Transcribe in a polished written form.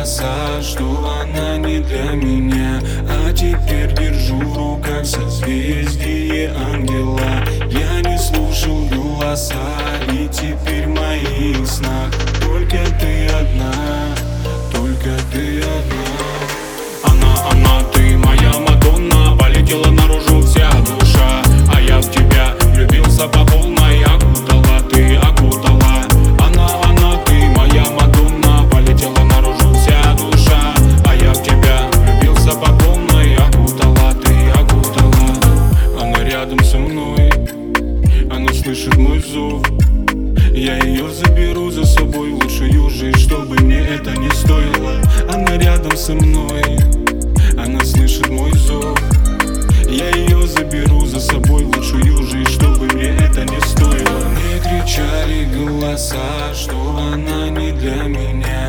голоса, что она не для меня. А теперь держу в руках созвездие ангела. Я не слушал голоса, и теперь в моих снах только ты одна, только ты одна. Она, ты моя Мадонна, полетела наружу вся душа. А я в тебя влюбился по полной, окутала, ты окутала. Она, ты моя Мадонна, полетела наружу вся душа. А я в тебя влюбился по полной, окутала, ты окутала. Она рядом со мной, она слышит мой зов. Я ее заберу за собой в лучшую жизнь, чтобы мне это не стоило. Она рядом со мной, она слышит мой зов. Я ее заберу за собой в лучшую жизнь, чтобы мне это не стоило. Мне кричали голоса, что она не для меня.